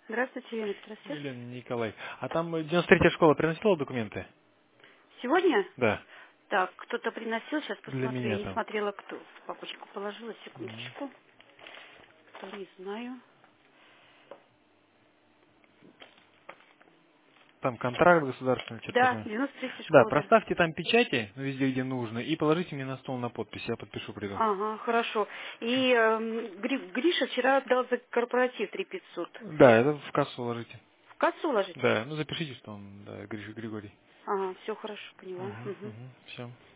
Здравствуйте, Елена, здравствуйте. Елена, Николай. А там 93-я школа приносила документы? Сегодня? Да. Так, кто-то приносил, сейчас Для посмотрю. Я меня не там. смотрела, кто. В папочку положила, Мгм. секундочку. Кто, не знаю. Там контракт государственный, что-то Да, такое. 93-я Да, школа, да. проставьте там печати, ну, везде, где нужно, и положите мне на стол на подпись, я подпишу, приду. Ага, хорошо. И Гриша вчера отдал за корпоратив 3500. Да, это в кассу ложите. В кассу уложить? Да, ну запишите, что он, да, Гриша Григорий. Ага, все хорошо, поняла. Угу, Мгм. угу, все.